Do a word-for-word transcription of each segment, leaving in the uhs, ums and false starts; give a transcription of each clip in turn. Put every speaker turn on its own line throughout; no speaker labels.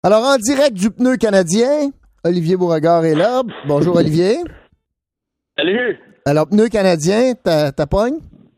Alors, en direct du pneu canadien, Olivier Beauregard est là. Bonjour, Olivier.
Salut.
Alors, pneu canadien, ta, ta pogne?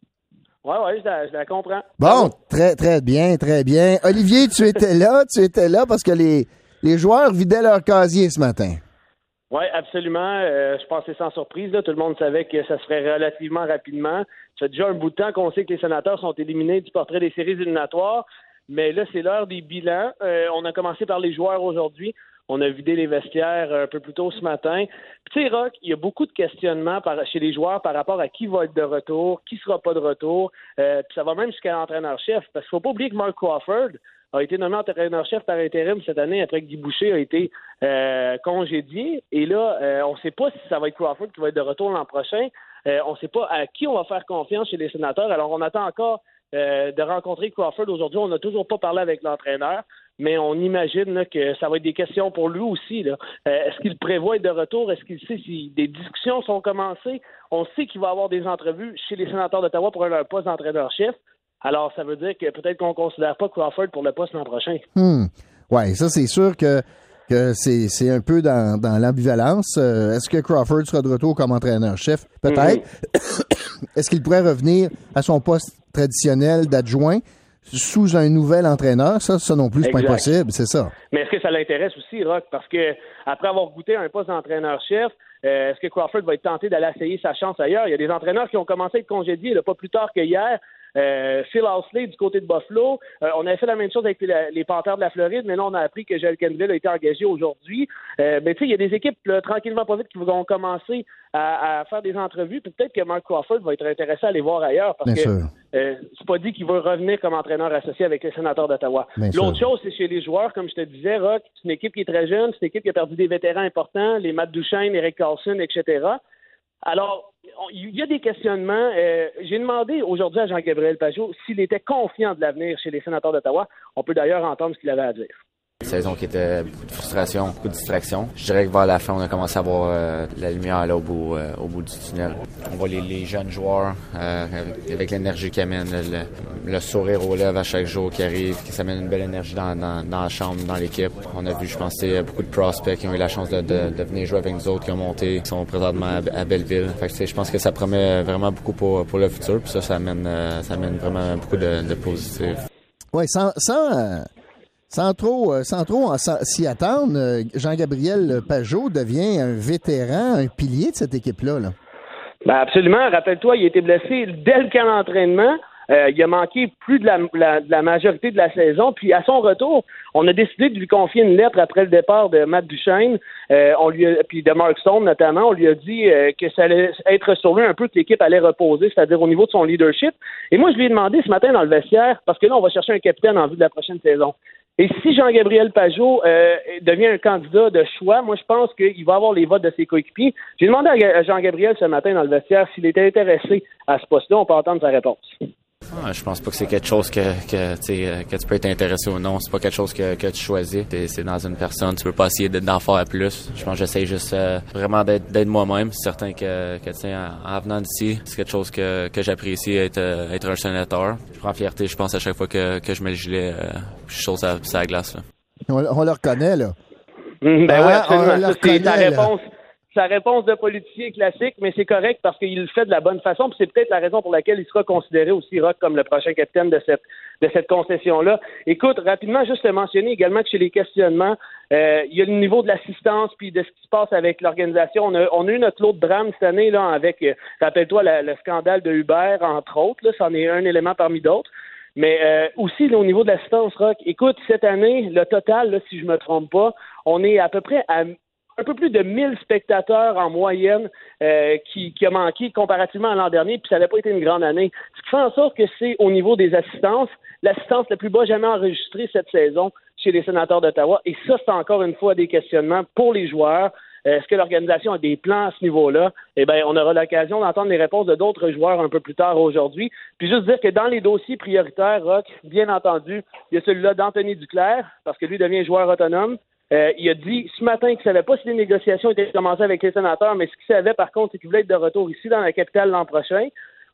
Oui, oui, je la, je la comprends.
Bon, très, très bien, très bien. Olivier, tu étais là, tu étais là parce que les, les joueurs vidaient leur casier ce matin.
Oui, absolument. Euh, je pense que c'est sans surprise. Là. Tout le monde savait que ça se ferait relativement rapidement. Ça fait déjà un bout de temps qu'on sait que les sénateurs sont éliminés du portrait des séries éliminatoires. Mais là, c'est l'heure des bilans. Euh, on a commencé par les joueurs aujourd'hui. On a vidé les vestiaires un peu plus tôt ce matin. Puis, tu sais, Rock, il y a beaucoup de questionnements par, chez les joueurs par rapport à qui va être de retour, qui sera pas de retour. Euh, puis ça va même jusqu'à l'entraîneur-chef. Parce qu'il faut pas oublier que Mark Crawford a été nommé entraîneur-chef par intérim cette année après que Guy Boucher a été euh, congédié. Et là, euh, on ne sait pas si ça va être Crawford qui va être de retour l'an prochain. Euh, on ne sait pas à qui on va faire confiance chez les sénateurs. Alors, on attend encore euh, de rencontrer Crawford aujourd'hui. On n'a toujours pas parlé avec l'entraîneur, mais on imagine là, que ça va être des questions pour lui aussi. Là. Euh, est-ce qu'il prévoit être de retour? Est-ce qu'il sait si des discussions sont commencées? On sait qu'il va y avoir des entrevues chez les sénateurs d'Ottawa pour un poste d'entraîneur-chef. Alors, ça veut dire que peut-être qu'on ne considère pas Crawford pour le poste l'an prochain.
Hmm. Oui, ça, c'est sûr que, que c'est, c'est un peu dans, dans l'ambivalence. Euh, est-ce que Crawford sera de retour comme entraîneur-chef? Peut-être. Mm-hmm. Est-ce qu'il pourrait revenir à son poste traditionnel d'adjoint sous un nouvel entraîneur? Ça, ça non plus, c'est exact. Pas impossible, c'est ça.
Mais est-ce que ça l'intéresse aussi, Rock? Parce que après avoir goûté à un poste d'entraîneur-chef, euh, est-ce que Crawford va être tenté d'aller essayer sa chance ailleurs? Il y a des entraîneurs qui ont commencé à être congédiés, là, pas plus tard que hier. Euh, Phil Housley du côté de Buffalo. Euh, on avait fait la même chose avec les, les Panthers de la Floride, mais là, on a appris que Joel Kenville a été engagé aujourd'hui. Euh, mais tu sais, il y a des équipes, là, tranquillement pas vite, qui vont commencer à, à faire des entrevues. Puis peut-être que Mark Crawford va être intéressé à aller voir ailleurs parce
Bien
que
sûr.
euh, c'est pas dit qu'il veut revenir comme entraîneur associé avec les sénateurs d'Ottawa.
Bien
L'autre
sûr.
chose, c'est chez les joueurs, comme je te disais, Rock, c'est une équipe qui est très jeune, c'est une équipe qui a perdu des vétérans importants, les Matt Duchesne, Eric Carlson, et cetera. Alors, il y a des questionnements. Euh, j'ai demandé aujourd'hui à Jean-Gabriel Pageau s'il était confiant de l'avenir chez les sénateurs d'Ottawa. On peut d'ailleurs entendre ce qu'il avait à dire.
Une saison qui était beaucoup de frustration, beaucoup de distraction. Je dirais que vers la fin, on a commencé à voir euh, la lumière là, au, bout, euh, au bout du tunnel. On voit les, les jeunes joueurs euh, avec, avec l'énergie qu'ils amènent, le, le sourire aux lèvres à chaque jour qui arrive, qui s'amène une belle énergie dans, dans, dans la chambre, dans l'équipe. On a vu, je pense, beaucoup de prospects qui ont eu la chance de, de, de venir jouer avec nous autres, qui ont monté, qui sont présentement à, à Belleville. Fait que, je pense que ça promet vraiment beaucoup pour, pour le futur. Puis ça, ça amène, euh, ça amène vraiment beaucoup de, de positif.
Oui, sans... sans euh... Sans trop, sans trop s'y attendre, Jean-Gabriel Pageau devient un vétéran, un pilier de cette équipe-là. Là.
Ben absolument. Rappelle-toi, il a été blessé dès le camp d'entraînement. Euh, il a manqué plus de la, la, de la majorité de la saison. Puis à son retour, on a décidé de lui confier une lettre après le départ de Matt Duchesne, euh, on lui a, puis de Mark Stone notamment. On lui a dit euh, que ça allait être sur lui un peu, que l'équipe allait reposer, c'est-à-dire au niveau de son leadership. Et moi, je lui ai demandé ce matin dans le vestiaire, parce que là, on va chercher un capitaine en vue de la prochaine saison. Et si Jean-Gabriel Pageau euh, devient un candidat de choix, moi, je pense qu'il va avoir les votes de ses coéquipiers. J'ai demandé à Jean-Gabriel ce matin dans le vestiaire s'il était intéressé à ce poste-là. On peut entendre sa réponse.
Ah, je pense pas que c'est quelque chose que, que, que tu peux être intéressé ou non. C'est pas quelque chose que, que tu choisis. C'est, c'est dans une personne. Tu peux pas essayer d'en faire plus. Je pense que j'essaie juste euh, vraiment d'être, d'être moi-même. C'est certain que, que en, en venant d'ici, c'est quelque chose que, que j'apprécie, être, être un sénateur. Je prends fierté, je pense, à chaque fois que, que je mets le gilet, euh, je saute sur la glace. Là.
On, on le reconnaît, là.
Mmh, ben
ah,
oui, absolument.
On le
Ça,
reconnaît,
c'est ta
là.
réponse. Sa réponse de politicien classique, mais c'est correct parce qu'il le fait de la bonne façon, puis c'est peut-être la raison pour laquelle il sera considéré aussi, Rock, comme le prochain capitaine de cette de cette concession-là. Écoute, rapidement, juste te mentionner également que chez les questionnements, euh, il y a le niveau de l'assistance puis de ce qui se passe avec l'organisation. On a, on a eu notre lot de drame cette année là avec, euh, rappelle-toi, la, le scandale de Uber, entre autres, là, c'en est un élément parmi d'autres. Mais euh, aussi, là, au niveau de l'assistance, Rock, écoute, cette année, le total, là, si je me trompe pas, on est à peu près à un peu plus de mille spectateurs en moyenne euh, qui, qui a manqué comparativement à l'an dernier, puis ça n'avait pas été une grande année. Ce qui fait en sorte que c'est au niveau des assistances, l'assistance la plus bas jamais enregistrée cette saison chez les sénateurs d'Ottawa. Et ça, c'est encore une fois des questionnements pour les joueurs. Euh, est-ce que l'organisation a des plans à ce niveau-là? Eh bien, on aura l'occasion d'entendre les réponses de d'autres joueurs un peu plus tard aujourd'hui. Puis juste dire que dans les dossiers prioritaires, Rock, bien entendu, il y a celui-là d'Anthony Duclair, parce que lui devient joueur autonome. Euh, il a dit ce matin qu'il ne savait pas si les négociations étaient commencées avec les sénateurs, mais ce qu'il savait par contre, c'est qu'il voulait être de retour ici dans la capitale l'an prochain.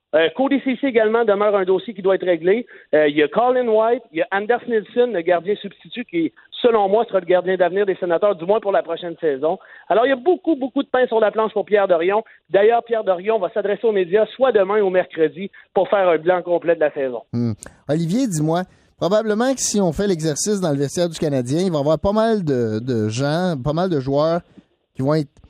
Euh, Cody Ceci également demeure un dossier qui doit être réglé. Euh, il y a Colin White, il y a Anders Nilsson, le gardien substitut, qui, selon moi, sera le gardien d'avenir des Sénateurs, du moins pour la prochaine saison. Alors, il y a beaucoup, beaucoup de pain sur la planche pour Pierre Dorion. D'ailleurs, Pierre Dorion va s'adresser aux médias soit demain ou mercredi pour faire un bilan complet de la saison.
Hum. Olivier, dis-moi, probablement que si on fait l'exercice dans le vestiaire du Canadien, il va y avoir pas mal de, de gens, pas mal de joueurs qui vont être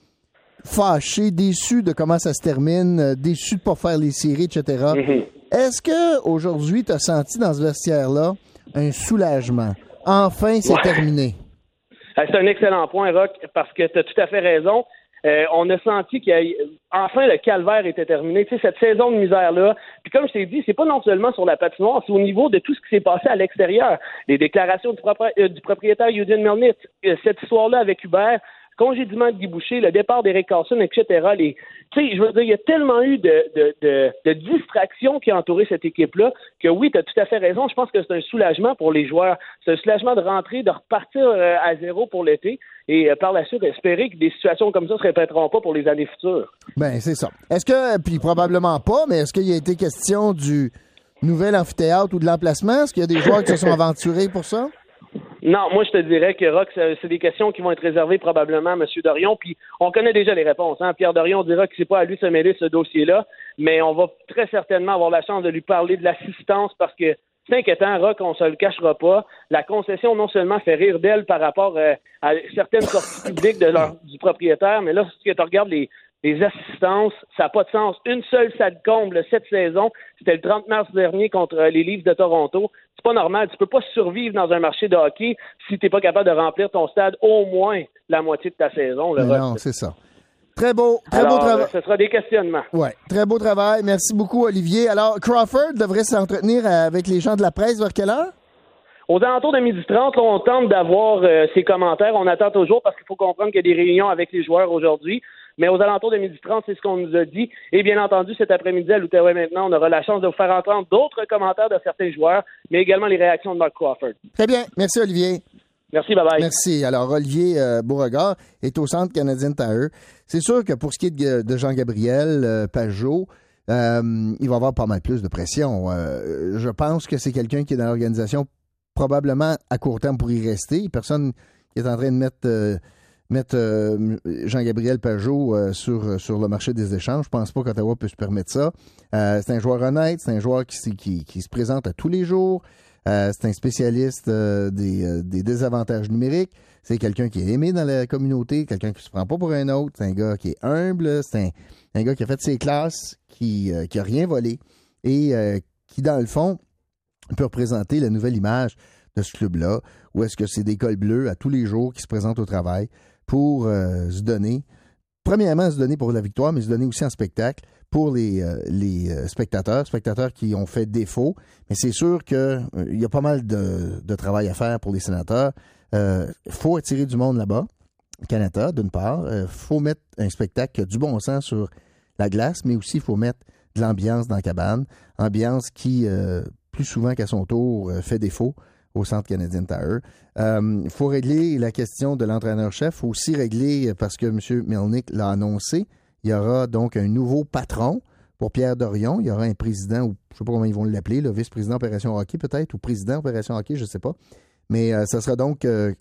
fâchés, déçus de comment ça se termine, euh, déçus de ne pas faire les séries, et cetera. Mm-hmm. Est-ce qu'aujourd'hui, tu as senti dans ce vestiaire-là un soulagement? Enfin, c'est ouais. terminé.
C'est un excellent point, Roch, parce que tu as tout à fait raison. Euh, on a senti qu'enfin le calvaire était terminé. Tu sais, cette saison de misère-là, puis comme je t'ai dit, c'est pas non seulement sur la patinoire, c'est au niveau de tout ce qui s'est passé à l'extérieur. Les déclarations du, propri- euh, du propriétaire Eugene Melnyk, euh, cette histoire-là avec Hubert, congédiement de Guy Boucher, le départ d'Eric Carlson, et cetera. Les, tu sais, je veux dire, il y a tellement eu de, de, de, de distractions qui ont entouré cette équipe-là que oui, tu as tout à fait raison. Je pense que c'est un soulagement pour les joueurs. C'est un soulagement de rentrer, de repartir euh, à zéro pour l'été et euh, par la suite espérer que des situations comme ça ne se répéteront pas pour les années futures.
Ben c'est ça. Est-ce que, puis probablement pas, mais est-ce qu'il y a été question du nouvel amphithéâtre ou de l'emplacement? Est-ce qu'il y a des joueurs qui se sont aventurés pour ça?
Non, moi je te dirais que Roch, c'est des questions qui vont être réservées probablement à M. Dorion, puis on connaît déjà les réponses. Hein? Pierre Dorion dira que c'est pas à lui de se mêler ce dossier-là, mais on va très certainement avoir la chance de lui parler de l'assistance parce que c'est inquiétant, Roch, on se le cachera pas. La concession non seulement fait rire d'elle par rapport euh, à certaines sorties publiques de leur, du propriétaire, mais là, si tu regardes les Les assistances, ça n'a pas de sens. Une seule salle comble cette saison, c'était le trente mars dernier contre les Leafs de Toronto. C'est pas normal. Tu peux pas survivre dans un marché de hockey si tu n'es pas capable de remplir ton stade au moins la moitié de ta saison. Le
non, c'est ça. Très beau, très
Alors,
beau travail.
Ce sera des questionnements.
Oui, très beau travail. Merci beaucoup, Olivier. Alors, Crawford devrait s'entretenir avec les gens de la presse vers quelle heure?
Aux alentours de midi trente, on tente d'avoir euh, ses commentaires. On attend toujours parce qu'il faut comprendre qu'il y a des réunions avec les joueurs aujourd'hui. Mais aux alentours de midi trente, c'est ce qu'on nous a dit. Et bien entendu, cet après-midi, à l'Outaouais maintenant, on aura la chance de vous faire entendre d'autres commentaires de certains joueurs, mais également les réactions de Mark Crawford.
Très bien. Merci, Olivier.
Merci, bye-bye.
Merci. Alors, Olivier euh, Beauregard est au Centre Canadien Tire. C'est sûr que pour ce qui est de, de Jean-Gabriel euh, Pageau, euh, il va avoir pas mal plus de pression. Euh, je pense que c'est quelqu'un qui est dans l'organisation probablement à court terme pour y rester. Personne qui est en train de mettre... Euh, mettre euh, Jean-Gabriel Pageau euh, sur, sur le marché des échanges. Je pense pas qu'Ottawa peut se permettre ça. Euh, c'est un joueur honnête, c'est un joueur qui, qui, qui se présente à tous les jours. Euh, c'est un spécialiste euh, des, euh, des désavantages numériques. C'est quelqu'un qui est aimé dans la communauté, quelqu'un qui se prend pas pour un autre. C'est un gars qui est humble, c'est un, un gars qui a fait ses classes, qui, euh, qui a rien volé et euh, qui, dans le fond, peut représenter la nouvelle image de ce club-là, où est-ce que c'est des cols bleus à tous les jours qui se présentent au travail pour euh, se donner, premièrement se donner pour la victoire, mais se donner aussi en spectacle pour les, euh, les euh, spectateurs, spectateurs qui ont fait défaut. Mais c'est sûr qu'il euh, y a pas mal de, de travail à faire pour les sénateurs. Il euh, faut attirer du monde là-bas, Canada, d'une part. Il euh, faut mettre un spectacle qui a du bon sens sur la glace, mais aussi il faut mettre de l'ambiance dans la cabane. Ambiance qui, euh, plus souvent qu'à son tour, euh, fait défaut au Centre Canadien Tire. Il euh, faut régler la question de l'entraîneur-chef. Il faut aussi régler, parce que M. Melnyk l'a annoncé, il y aura donc un nouveau patron pour Pierre Dorion. Il y aura un président, ou je ne sais pas comment ils vont l'appeler, le vice-président opération hockey peut-être, ou président opération hockey, je ne sais pas. Mais euh, ça sera donc euh,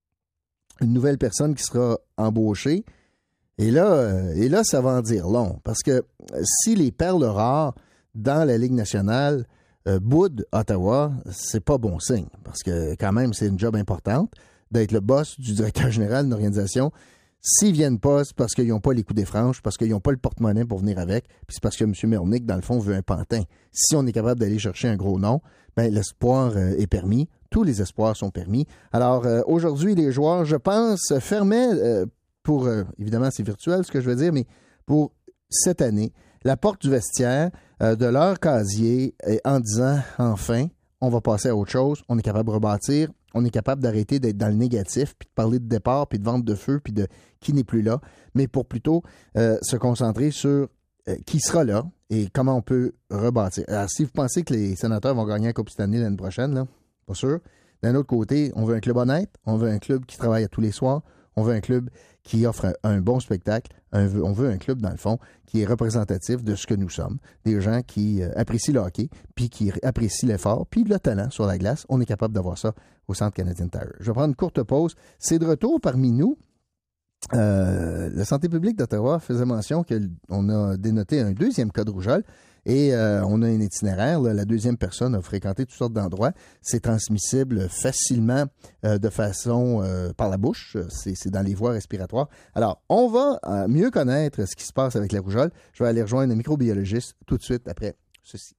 une nouvelle personne qui sera embauchée. Et là, euh, et là, ça va en dire long. Parce que si les perles rares dans la Ligue nationale Euh, boudent Ottawa, c'est pas bon signe, parce que quand même, c'est une job importante d'être le boss du directeur général d'une organisation. S'ils viennent pas, c'est parce qu'ils n'ont pas les coups des franches, parce qu'ils n'ont pas le porte-monnaie pour venir avec, puis c'est parce que M. Melnyk, dans le fond, veut un pantin. Si on est capable d'aller chercher un gros nom, ben l'espoir euh, est permis. Tous les espoirs sont permis. Alors, euh, aujourd'hui, les joueurs, je pense, fermaient, euh, pour, euh, évidemment, c'est virtuel ce que je veux dire, mais pour cette année, la porte du vestiaire euh, de leur casier euh, en disant, enfin, on va passer à autre chose, on est capable de rebâtir, on est capable d'arrêter d'être dans le négatif, puis de parler de départ, puis de vente de feu, puis de qui n'est plus là, mais pour plutôt euh, se concentrer sur euh, qui sera là et comment on peut rebâtir. Alors, si vous pensez que les sénateurs vont gagner la Coupe Stanley l'année prochaine, là, pas sûr. D'un autre côté, on veut un club honnête, on veut un club qui travaille à tous les soirs, On veut un club qui offre un, un bon spectacle. Un, on veut un club, dans le fond, qui est représentatif de ce que nous sommes. Des gens qui euh, apprécient le hockey, puis qui apprécient l'effort, puis le talent sur la glace. On est capable d'avoir ça au Centre Canadian Tire. Je vais prendre une courte pause. C'est de retour parmi nous. Euh, la santé publique d'Ottawa faisait mention qu'on a dénoté un deuxième cas de rougeole et euh, on a un itinéraire. Là, la deuxième personne a fréquenté toutes sortes d'endroits. C'est transmissible facilement euh, de façon euh, par la bouche. C'est, c'est dans les voies respiratoires. Alors, on va euh, mieux connaître ce qui se passe avec la rougeole. Je vais aller rejoindre un microbiologiste tout de suite après ceci.